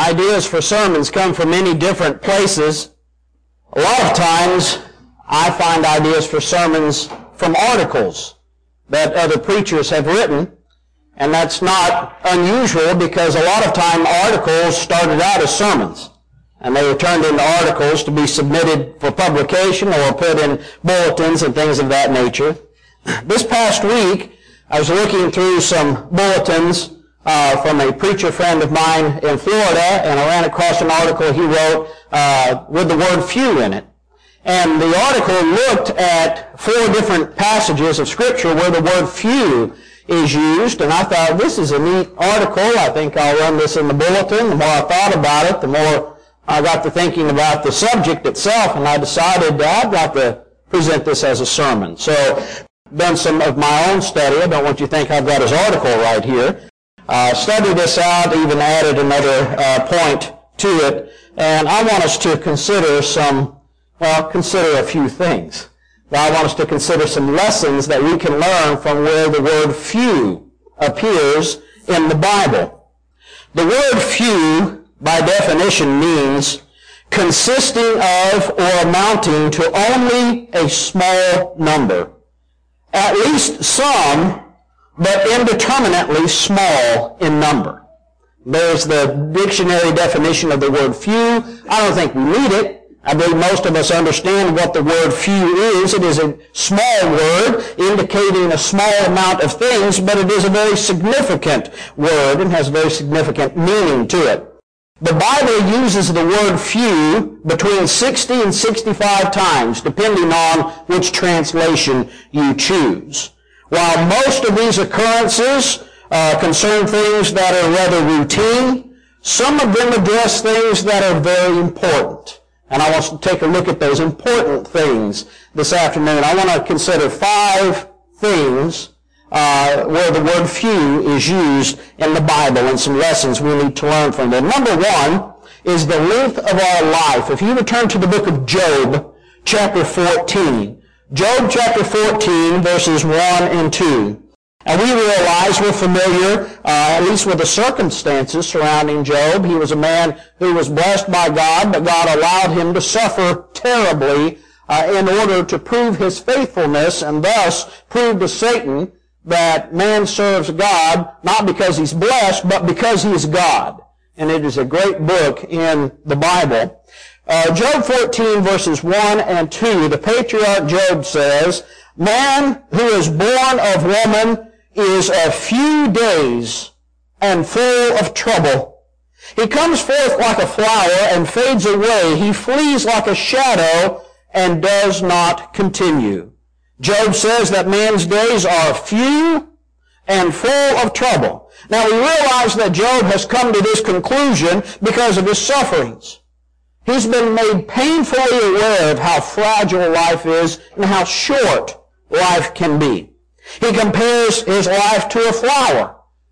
Ideas for sermons come from many different places. A lot of times, I find ideas for sermons from articles that other preachers have written, and that's not unusual because a lot of time articles started out as sermons, and they were turned into articles to be submitted for publication or put in bulletins and things of that nature. This past week, I was looking through some bulletins from a preacher friend of mine in Florida, and I ran across an article he wrote with the word few in it. And the article looked at 4 different passages of Scripture where the word few is used, and I thought, this is a neat article. I think I'll run this in the bulletin. The more I thought about it, the more I got to thinking about the subject itself, and I decided I'd like to present this as a sermon. So, done some of my own study. I don't want you to think I've got his article right here. Studied this out, even added another point to it, and I want us to consider consider a few things. I want us to consider some lessons that we can learn from where the word few appears in the Bible. The word few, by definition, means consisting of or amounting to only a small number. At least some, but indeterminately small in number. There's the dictionary definition of the word few. I don't think we need it. I believe most of us understand what the word few is. It is a small word indicating a small amount of things, but it is a very significant word and has a very significant meaning to it. The Bible uses the word few between 60 and 65 times, depending on which translation you choose. While most of these occurrences concern things that are rather routine, some of them address things that are very important. And I want to take a look at those important things this afternoon. I want to consider 5 things where the word few is used in the Bible and some lessons we need to learn from them. Number 1 is the length of our life. If you return to the book of Job, chapter 14, Job chapter 14, verses 1 and 2. And we realize we're familiar, at least with the circumstances surrounding Job. He was a man who was blessed by God, but God allowed him to suffer terribly in order to prove his faithfulness and thus prove to Satan that man serves God not because he's blessed, but because he is God. And it is a great book in the Bible. Job 14, verses 1 and 2, the patriarch Job says, "Man who is born of woman is of few days and full of trouble. He comes forth like a flower and fades away. He flees like a shadow and does not continue." Job says that man's days are few and full of trouble. Now we realize that Job has come to this conclusion because of his sufferings. He's been made painfully aware of how fragile life is and how short life can be. He compares his life to a flower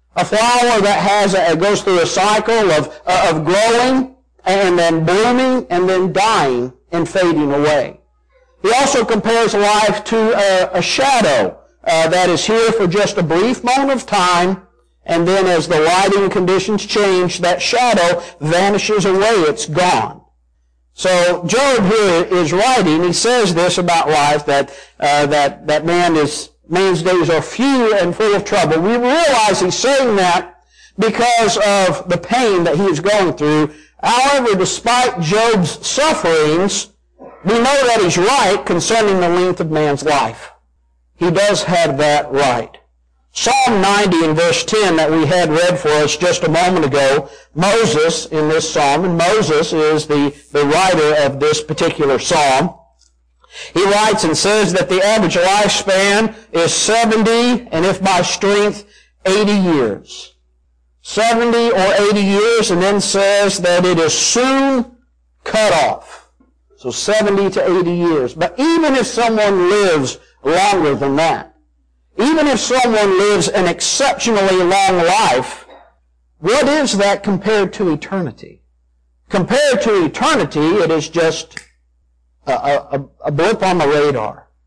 that goes through a cycle of growing and then blooming and then dying and fading away. He also compares life to a shadow that is here for just a brief moment of time, and then as the lighting conditions change, that shadow vanishes away. It's gone. So Job here is writing. He says this about life, that man's days are few and full of trouble. We realize he's saying that because of the pain that he is going through. However, despite Job's sufferings, we know that he's right concerning the length of man's life. He does have that right. Psalm 90 in verse 10 that we had read for us just a moment ago, Moses in this psalm, and Moses is the writer of this particular psalm. He writes and says that the average lifespan is 70, and if by strength, 80 years. 70 or 80 years, and then says that it is soon cut off. So 70 to 80 years. But even if someone lives longer than that, even if someone lives an exceptionally long life, what is that compared to eternity? Compared to eternity, it is just a blip on the radar.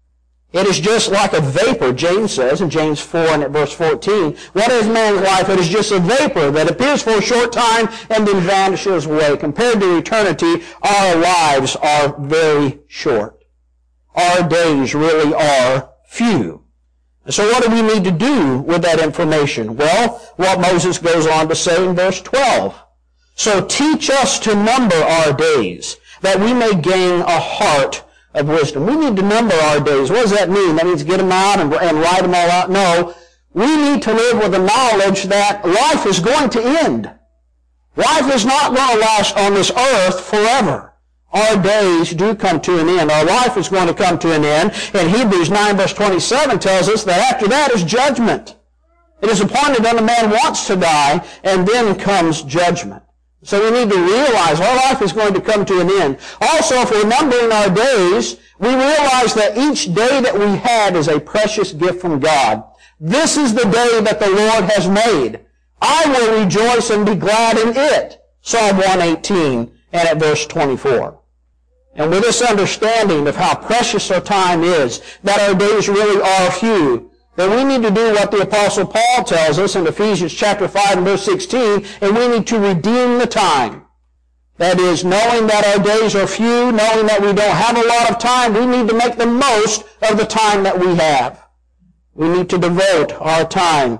It is just like a vapor, James says in James 4 and at verse 14. What is man's life? It is just a vapor that appears for a short time and then vanishes away. Compared to eternity, our lives are very short. Our days really are few. So what do we need to do with that information? Well, what Moses goes on to say in verse 12. So teach us to number our days, that we may gain a heart of wisdom. We need to number our days. What does that mean? That means get them out and write them all out? No. We need to live with the knowledge that life is going to end. Life is not going to last on this earth forever. Our days do come to an end. Our life is going to come to an end. And Hebrews 9 verse 27 tells us that after that is judgment. It is appointed that a man wants to die, and then comes judgment. So we need to realize our life is going to come to an end. Also, if we're numbering our days, we realize that each day that we had is a precious gift from God. This is the day that the Lord has made. I will rejoice and be glad in it. Psalm 118 and at verse 24. And with this understanding of how precious our time is, that our days really are few, then we need to do what the Apostle Paul tells us in Ephesians chapter 5 and verse 16, and we need to redeem the time. That is, knowing that our days are few, knowing that we don't have a lot of time, we need to make the most of the time that we have. We need to devote our time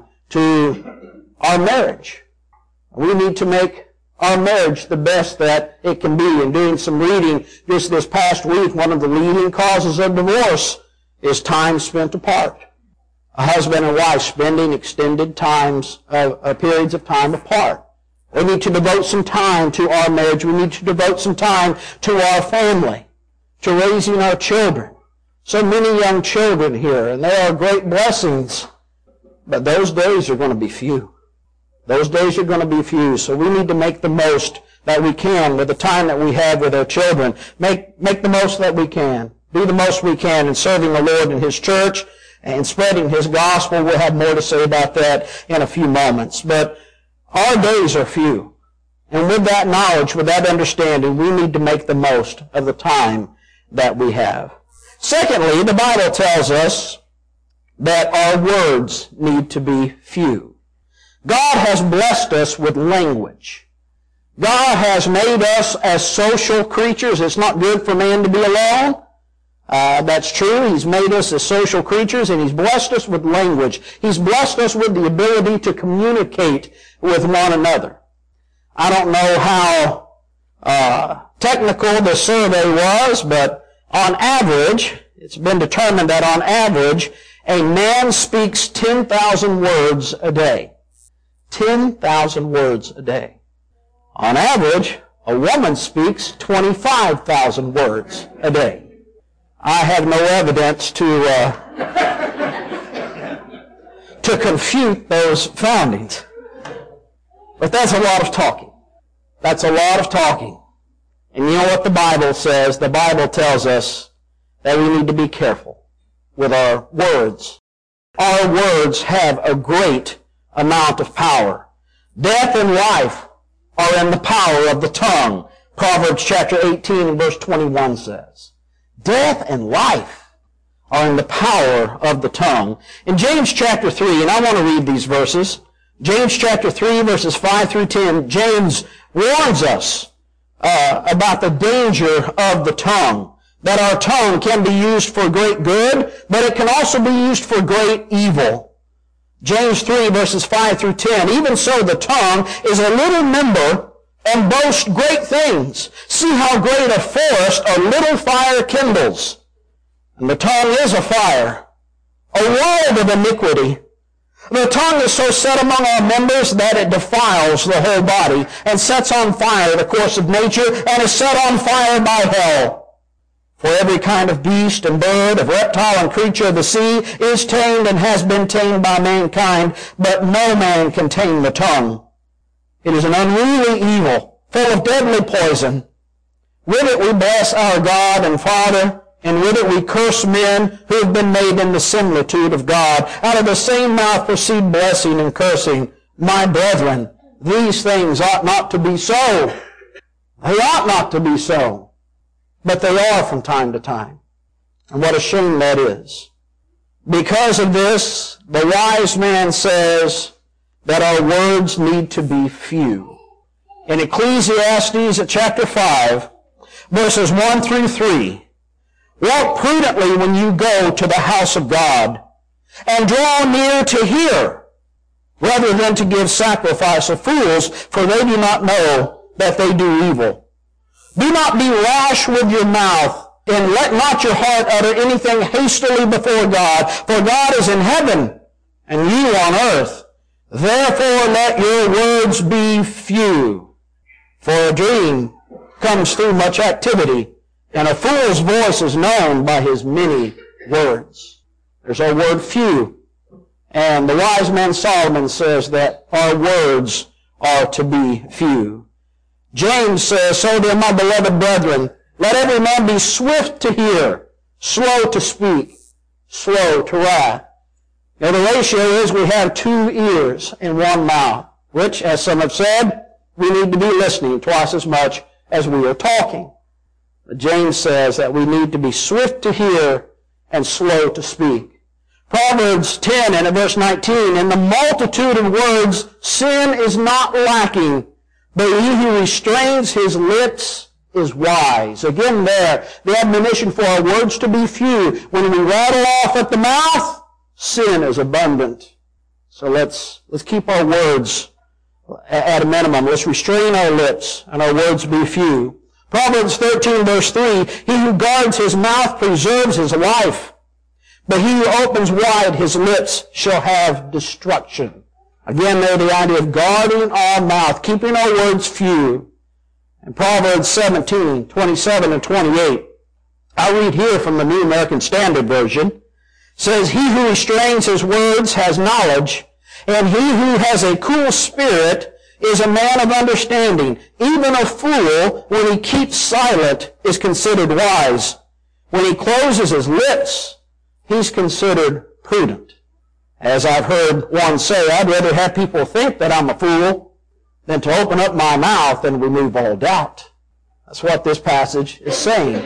to our marriage. We need to make our marriage the best that it can be. In doing some reading just this past week, one of the leading causes of divorce is time spent apart. A husband and wife spending extended periods of time apart. We need to devote some time to our marriage. We need to devote some time to our family, to raising our children. So many young children here, and they are great blessings, but those days are going to be few. Those days are going to be few, so we need to make the most that we can with the time that we have with our children. Make the most that we can. Do the most we can in serving the Lord in His church and spreading His gospel. We'll have more to say about that in a few moments. But our days are few. And with that knowledge, with that understanding, we need to make the most of the time that we have. Secondly, the Bible tells us that our words need to be few. God has blessed us with language. God has made us as social creatures. It's not good for man to be alone. That's true. He's made us as social creatures, and He's blessed us with language. He's blessed us with the ability to communicate with one another. I don't know how technical the survey was, but on average, it's been determined that on average, a man speaks 10,000 words a day. 10,000 words a day. On average, a woman speaks 25,000 words a day. I have no evidence to confute those findings. But that's a lot of talking. That's a lot of talking. And you know what the Bible says? The Bible tells us that we need to be careful with our words. Our words have a great amount of power. Death and life are in the power of the tongue. Proverbs chapter 18 and verse 21 says. Death and life are in the power of the tongue. In James chapter 3, and I want to read these verses, James chapter 3 verses 5 through 10, James warns us about the danger of the tongue. That our tongue can be used for great good, but it can also be used for great evil. James 3 verses 5 through 10, even so the tongue is a little member and boasts great things. See how great a forest a little fire kindles. And the tongue is a fire, a world of iniquity. The tongue is so set among our members that it defiles the whole body and sets on fire the course of nature and is set on fire by hell. For every kind of beast and bird, of reptile and creature of the sea is tamed and has been tamed by mankind, but no man can tame the tongue. It is an unruly evil, full of deadly poison. With it we bless our God and Father, and with it we curse men who have been made in the similitude of God. Out of the same mouth proceed blessing and cursing. My brethren, these things ought not to be so. They ought not to be so. But they are from time to time. And what a shame that is. Because of this, the wise man says that our words need to be few. In Ecclesiastes chapter 5, verses 1 through 3, walk prudently when you go to the house of God, and draw near to hear, rather than to give sacrifice of fools, for they do not know that they do evil. Do not be rash with your mouth, and let not your heart utter anything hastily before God, for God is in heaven, and you on earth. Therefore let your words be few, for a dream comes through much activity, and a fool's voice is known by his many words. There's our word few. And the wise man Solomon says that our words are to be few. James says, so then, my beloved brethren, let every man be swift to hear, slow to speak, slow to wrath. Now the ratio is we have 2 ears and 1 mouth, which, as some have said, we need to be listening twice as much as we are talking. But James says that we need to be swift to hear and slow to speak. Proverbs 10 and verse 19, in the multitude of words sin is not lacking, but he who restrains his lips is wise. Again there, the admonition for our words to be few. When we rattle off at the mouth, sin is abundant. So let's keep our words at a minimum. Let's restrain our lips and our words be few. Proverbs 13 verse 3, he who guards his mouth preserves his life, but he who opens wide his lips shall have destruction. Again there, the idea of guarding our mouth, keeping our words few. In Proverbs 17, 27 and 28, I read here from the New American Standard Version, says, he who restrains his words has knowledge, and he who has a cool spirit is a man of understanding. Even a fool, when he keeps silent, is considered wise. When he closes his lips, he's considered prudent. As I've heard one say, I'd rather have people think that I'm a fool than to open up my mouth and remove all doubt. That's what this passage is saying.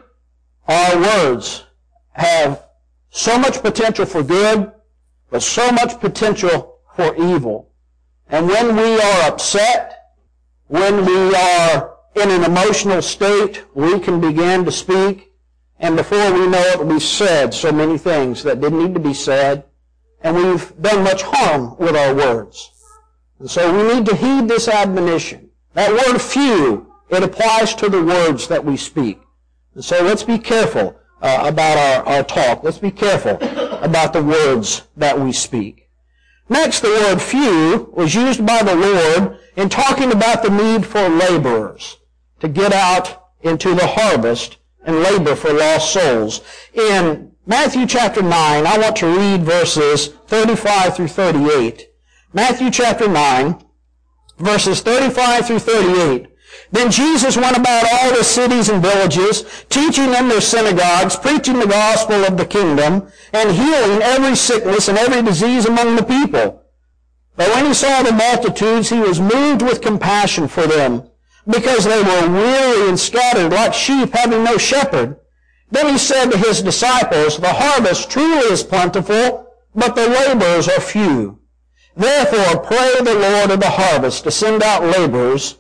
Our words have so much potential for good, but so much potential for evil. And when we are upset, when we are in an emotional state, we can begin to speak, and before we know it, we've said so many things that didn't need to be said, and we've done much harm with our words. And so we need to heed this admonition. That word few, it applies to the words that we speak. And so let's be careful about our talk. Let's be careful about the words that we speak. Next, the word few was used by the Lord in talking about the need for laborers to get out into the harvest and labor for lost souls. In Matthew chapter 9, I want to read verses 35 through 38. Matthew chapter 9, verses 35 through 38. Then Jesus went about all the cities and villages, teaching in their synagogues, preaching the gospel of the kingdom, and healing every sickness and every disease among the people. But when he saw the multitudes, he was moved with compassion for them, because they were weary and scattered like sheep having no shepherd. Then he said to his disciples, the harvest truly is plentiful, but the laborers are few. Therefore pray the Lord of the harvest to send out laborers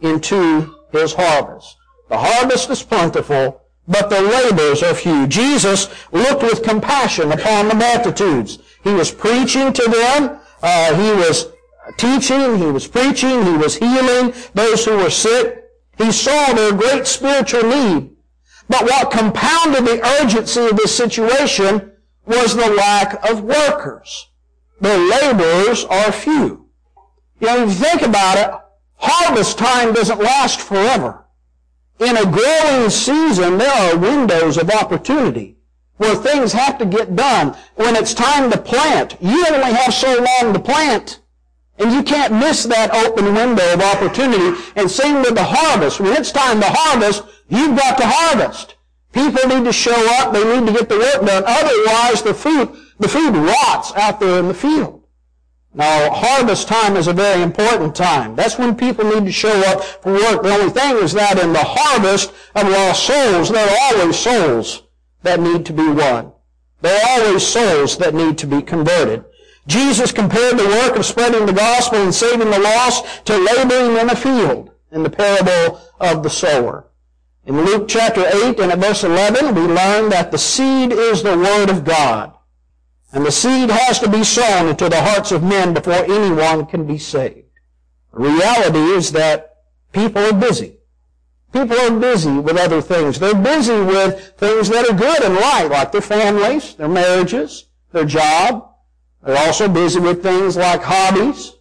into his harvest. The harvest is plentiful, but the laborers are few. Jesus looked with compassion upon the multitudes. He was preaching to them. He was teaching. He was preaching. He was healing those who were sick. He saw their great spiritual need. But what compounded the urgency of this situation was the lack of workers. The laborers are few. You know, if you think about it, harvest time doesn't last forever. In a growing season, there are windows of opportunity where things have to get done. When it's time to plant, you only have so long to plant. And you can't miss that open window of opportunity. And same with the harvest. When it's time to harvest, you've got to harvest. People need to show up. They need to get the work done. Otherwise, the food rots out there in the field. Now, harvest time is a very important time. That's when people need to show up for work. The only thing is that in the harvest of lost souls, there are always souls that need to be won. There are always souls that need to be converted. Jesus compared the work of spreading the gospel and saving the lost to laboring in a field in the parable of the sower. In Luke chapter 8 and at verse 11, we learn that the seed is the word of God. And the seed has to be sown into the hearts of men before anyone can be saved. The reality is that people are busy. People are busy with other things. They're busy with things that are good and right, like their families, their marriages, their job. They're also busy with things like hobbies,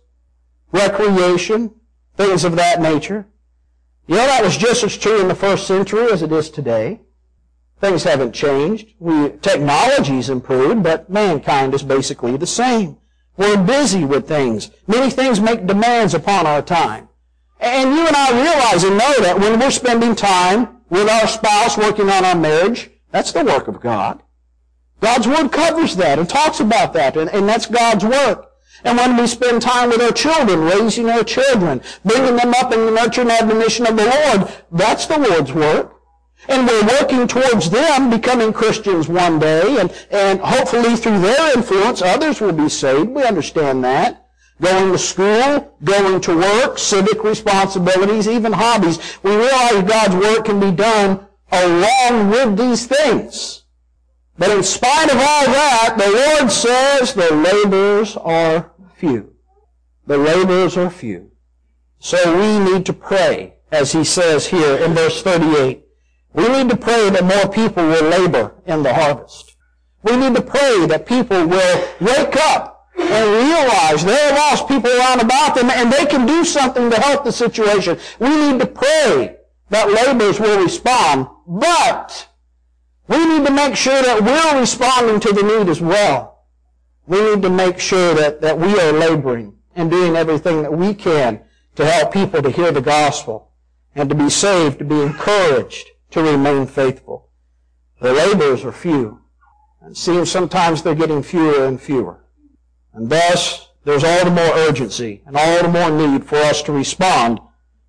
recreation, things of that nature. You know, that was just as true in the first century as it is today. Things haven't changed. Technology's improved, but mankind is basically the same. We're busy with things. Many things make demands upon our time. And you and I realize and know that when we're spending time with our spouse working on our marriage, that's the work of God. God's Word covers that and talks about that, and that's God's work. And when we spend time with our children, raising our children, bringing them up in the nurture and admonition of the Lord, that's the Lord's work. And we're working towards them becoming Christians one day, and hopefully through their influence, others will be saved. We understand that. Going to school, going to work, civic responsibilities, even hobbies. We realize God's work can be done along with these things. But in spite of all that, the Lord says the laborers are few. The laborers are few. So we need to pray, as he says here in verse 38. We need to pray that more people will labor in the harvest. We need to pray that people will wake up and realize there are lost people around about them and they can do something to help the situation. We need to pray that laborers will respond, but we need to make sure that we're responding to the need as well. We need to make sure that we are laboring and doing everything that we can to help people to hear the gospel and to be saved, to be encouraged, to remain faithful. The laborers are few. It seems sometimes they're getting fewer and fewer. And thus, there's all the more urgency and all the more need for us to respond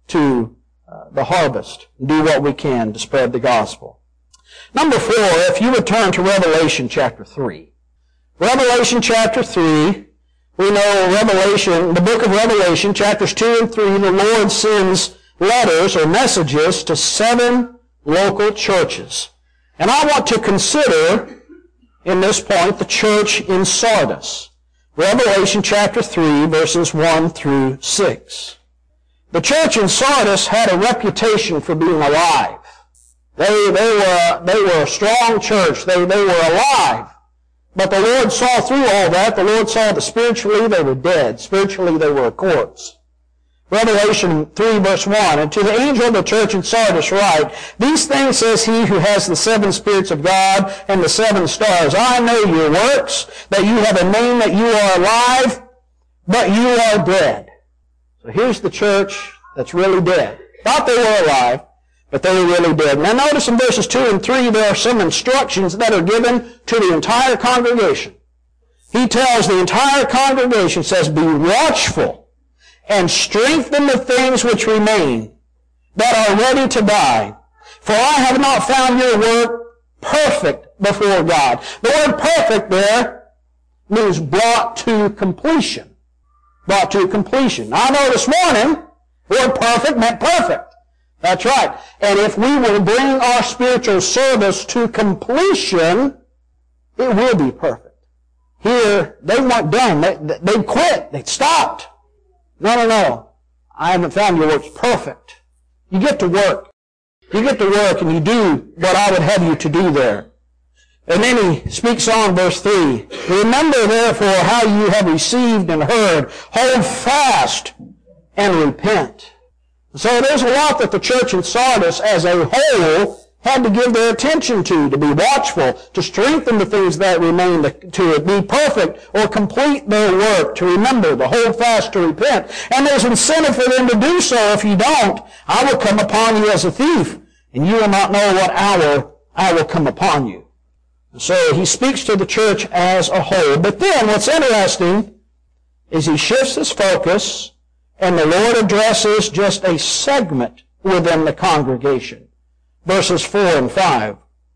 to the harvest and do what we can to spread the gospel. Number 4, if you would turn to Revelation chapter 3. Revelation chapter 3, we know the book of Revelation, chapters 2 and 3, the Lord sends letters or messages to 7 local churches. And I want to consider, in this point, the church in Sardis. Revelation chapter 3, verses 1 through 6. The church in Sardis had a reputation for being alive. They were a strong church. They were alive. But the Lord saw through all that. The Lord saw that spiritually they were dead. Spiritually they were a corpse. Revelation 3 verse 1, and to the angel of the church in Sardis write, these things says he who has the 7 spirits of God and the 7 stars. I know your works, that you have a name, that you are alive, but you are dead. So here's the church that's really dead. Thought they were alive, but they were really dead. Now notice in verses 2 and 3 there are some instructions that are given to the entire congregation. He tells the entire congregation, says, be watchful and strengthen the things which remain that are ready to die. For I have not found your work perfect before God. The word perfect there means brought to completion. Brought to completion. I know this morning, the word perfect meant perfect. That's right. And if we will bring our spiritual service to completion, it will be perfect. Here, they weren't done. They quit. They stopped. No. I haven't found your works perfect. You get to work. You get to work and you do what I would have you to do there. And then he speaks on verse 3. Remember therefore how you have received and heard. Hold fast and repent. So there's a lot that the church in Sardis as a whole had to give their attention to be watchful, to strengthen the things that remain, to be perfect or complete their work, to remember, to hold fast, to repent. And there's incentive for them to do so. If you don't, I will come upon you as a thief, and you will not know what hour I will come upon you. So he speaks to the church as a whole. But then what's interesting is he shifts his focus, and the Lord addresses just a segment within the congregation. Verses 4 and 5.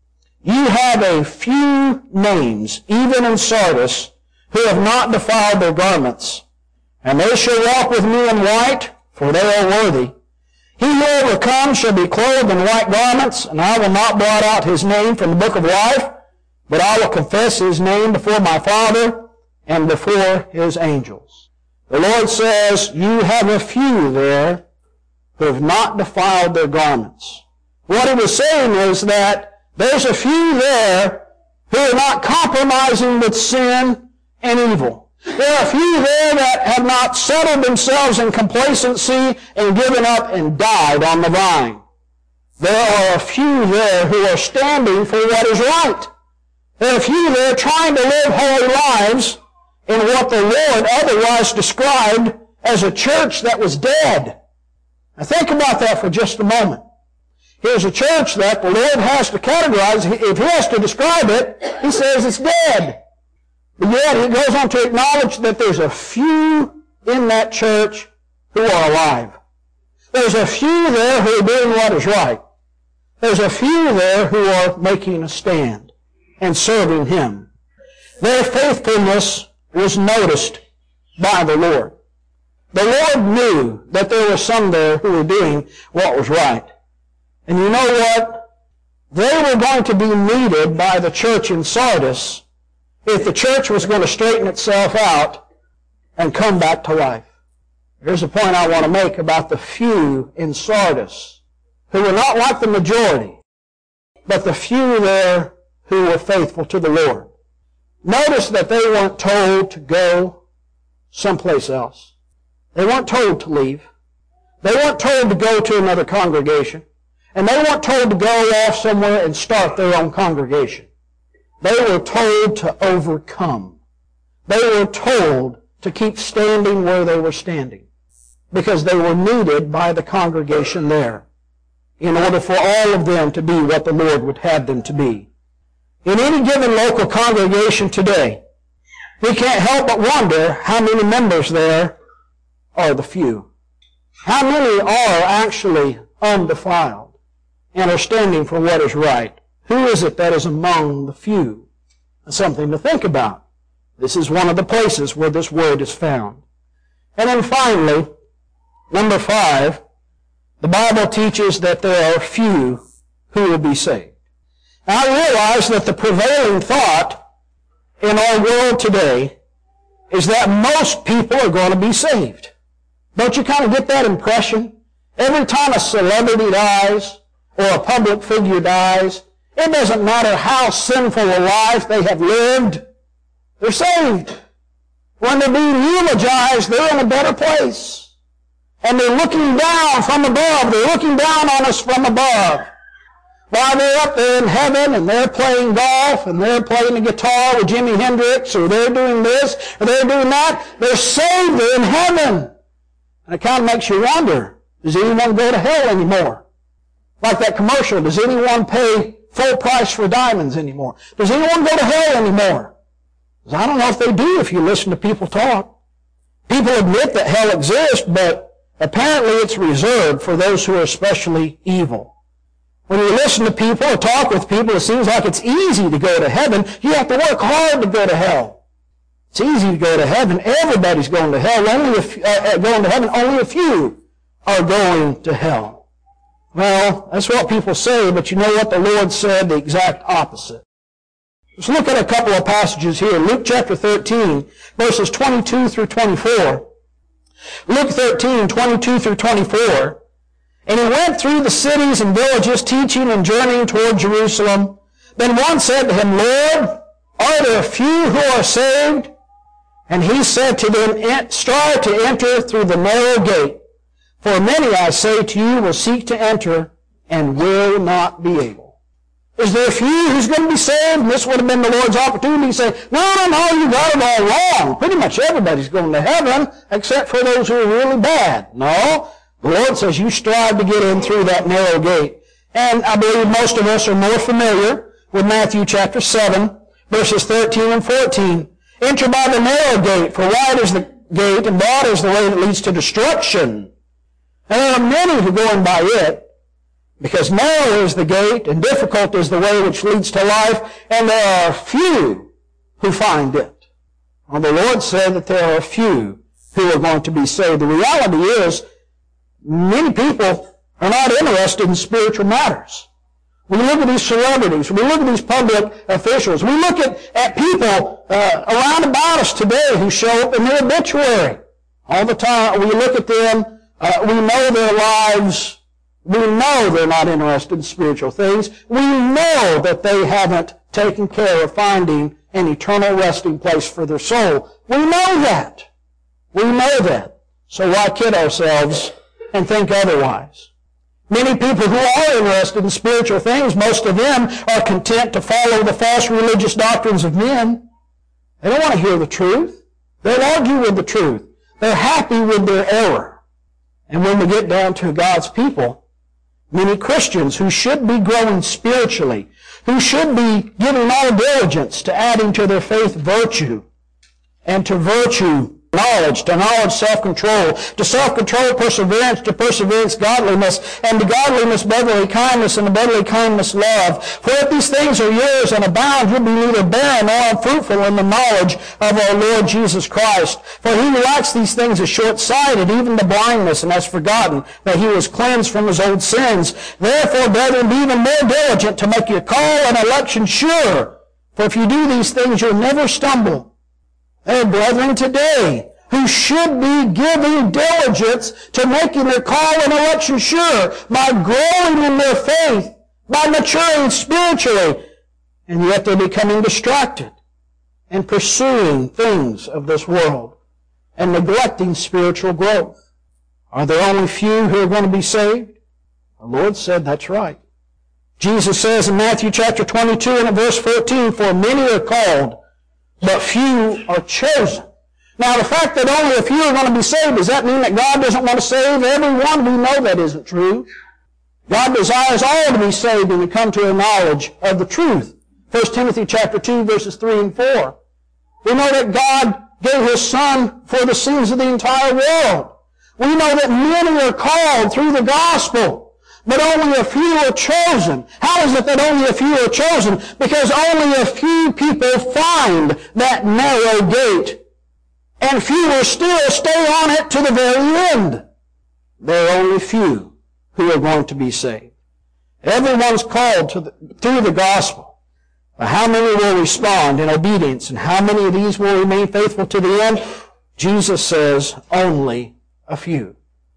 You have a few names, even in Sardis, who have not defiled their garments. And they shall walk with me in white, for they are worthy. He who overcomes shall be clothed in white garments, and I will not blot out his name from the book of life, but I will confess his name before my Father and before his angels. The Lord says, you have a few there who have not defiled their garments. What he was saying is that there's a few there who are not compromising with sin and evil. There are a few there that have not settled themselves in complacency and given up and died on the vine. There are a few there who are standing for what is right. There are a few there trying to live holy lives in what the Lord otherwise described as a church that was dead. Now think about that for just a moment. Here's a church that the Lord has to categorize. If he has to describe it, he says it's dead. But yet he goes on to acknowledge that there's a few in that church who are alive. There's a few there who are doing what is right. There's a few there who are making a stand and serving him. Their faithfulness was noticed by the Lord. The Lord knew that there were some there who were doing what was right. And you know what? They were going to be needed by the church in Sardis if the church was going to straighten itself out and come back to life. Here's a point I want to make about the few in Sardis who were not like the majority, but the few there who were faithful to the Lord. Notice that they weren't told to go someplace else. They weren't told to leave. They weren't told to go to another congregation. And they weren't told to go off somewhere and start their own congregation. They were told to overcome. They were told to keep standing where they were standing, because they were needed by the congregation there in order for all of them to be what the Lord would have them to be. In any given local congregation today, we can't help but wonder how many members there are the few. How many are actually undefiled and are standing for what is right? Who is it that is among the few? That's something to think about. This is one of the places where this word is found. And then finally, number 5, the Bible teaches that there are few who will be saved. Now, I realize that the prevailing thought in our world today is that most people are going to be saved. Don't you kind of get that impression? Every time a celebrity dies or a public figure dies, it doesn't matter how sinful a life they have lived, they're saved. When they're being eulogized, they're in a better place. And they're looking down from above. They're looking down on us from above. While they're up there in heaven and they're playing golf and they're playing the guitar with Jimi Hendrix, or they're doing this or they're doing that, they're saved. They're in heaven. And it kind of makes you wonder, does anyone go to hell anymore? Like that commercial, does anyone pay full price for diamonds anymore? Does anyone go to hell anymore? Because I don't know if they do if you listen to people talk. People admit that hell exists, but apparently it's reserved for those who are especially evil. When you listen to people or talk with people, it seems like it's easy to go to heaven. You have to work hard to go to hell. It's easy to go to heaven. Everybody's going to hell. Going to heaven. Only a few are going to hell. Well, that's what people say, but you know what? The Lord said the exact opposite. Let's look at a couple of passages here. Luke chapter 13, verses 22 through 24. Luke 13, 22 through 24. And he went through the cities and villages, teaching and journeying toward Jerusalem. Then one said to him, Lord, are there few who are saved? And he said to them, strive to enter through the narrow gate. For many, I say to you, will seek to enter and will not be able. Is there a few who's going to be saved? And this would have been the Lord's opportunity to say, no, you got it all wrong. Pretty much everybody's going to heaven except for those who are really bad. No. The Lord says you strive to get in through that narrow gate. And I believe most of us are more familiar with Matthew chapter 7, verses 13 and 14. Enter by the narrow gate, for wide is the gate and broad is the way that leads to destruction. And there are many who go in by it. Because narrow is the gate, and difficult is the way which leads to life, and there are few who find it. Well, the Lord said that there are few who are going to be saved. The reality is, many people are not interested in spiritual matters. We look at these celebrities. We look at these public officials. We look at people around about us today who show up in their obituary. All the time, we look at them. We know their lives. We know they're not interested in spiritual things. We know that they haven't taken care of finding an eternal resting place for their soul. We know that. We know that. So why kid ourselves and think otherwise? Many people who are interested in spiritual things, most of them are content to follow the false religious doctrines of men. They don't want to hear the truth. They'll argue with the truth. They're happy with their error. And when we get down to God's people, many Christians who should be growing spiritually, who should be giving all diligence to adding to their faith virtue, and to virtue knowledge, to knowledge self-control, to self-control perseverance, to perseverance godliness, and to godliness brotherly kindness, and to brotherly kindness love. For if these things are yours and abound, you'll be neither barren nor unfruitful in the knowledge of our Lord Jesus Christ. For he who lacks these things is short-sighted, even to blindness, and has forgotten that he was cleansed from his old sins. Therefore, brethren, be even more diligent to make your call and election sure. For if you do these things, you'll never stumble. There are brethren today who should be giving diligence to making their call and election sure by growing in their faith, by maturing spiritually, and yet they're becoming distracted and pursuing things of this world and neglecting spiritual growth. Are there only few who are going to be saved? The Lord said that's right. Jesus says in Matthew chapter 22 and at verse 14, for many are called, but few are chosen. Now, the fact that only a few are going to be saved, does that mean that God doesn't want to save everyone? We know that isn't true. God desires all to be saved and to come to a knowledge of the truth. 1 Timothy chapter 2, verses 3 and 4. We know that God gave His Son for the sins of the entire world. We know that many are called through the gospel, but only a few are chosen. How is it that only a few are chosen? Because only a few people find that narrow gate, and fewer still stay on it to the very end. There are only few who are going to be saved. Everyone's called through the gospel. But how many will respond in obedience, and how many of these will remain faithful to the end? Jesus says only a few.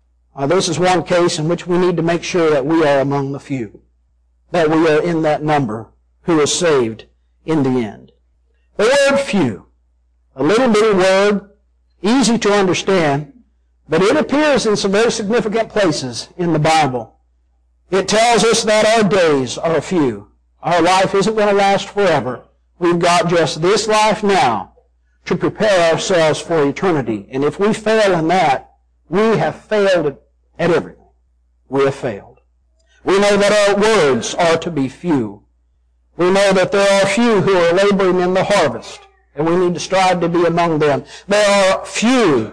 This is one case in which we need to make sure that we are among the few, that we are in that number who is saved in the end. The word few, a little bitty word, easy to understand, but it appears in some very significant places in the Bible. It tells us that our days are few. Our life isn't going to last forever. We've got just this life now to prepare ourselves for eternity. And if we fail in that, we have failed at everything. We have failed. We know that our words are to be few. We know that there are few who are laboring in the harvest, and we need to strive to be among them. There are few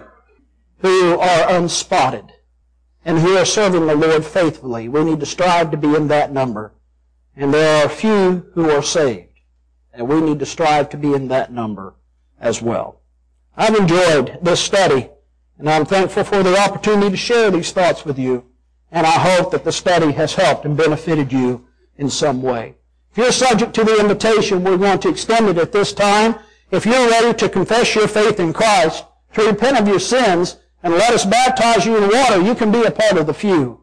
who are unspotted and who are serving the Lord faithfully. We need to strive to be in that number. And there are few who are saved, and we need to strive to be in that number as well. I've enjoyed this study, and I'm thankful for the opportunity to share these thoughts with you. And I hope that the study has helped and benefited you in some way. If you're subject to the invitation, we're going to extend it at this time. If you're ready to confess your faith in Christ, to repent of your sins, and let us baptize you in water, you can be a part of the few.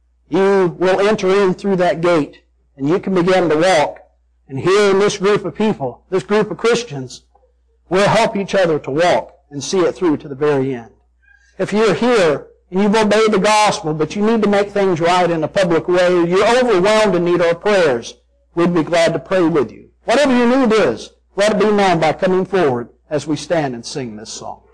You will enter in through that gate, and you can begin to walk. And here in this group of people, this group of Christians, we'll help each other to walk and see it through to the very end. If you're here and you've obeyed the gospel, but you need to make things right in a public way, you're overwhelmed and need our prayers, we'd be glad to pray with you. Whatever your need is, let it be known by coming forward as we stand and sing this song.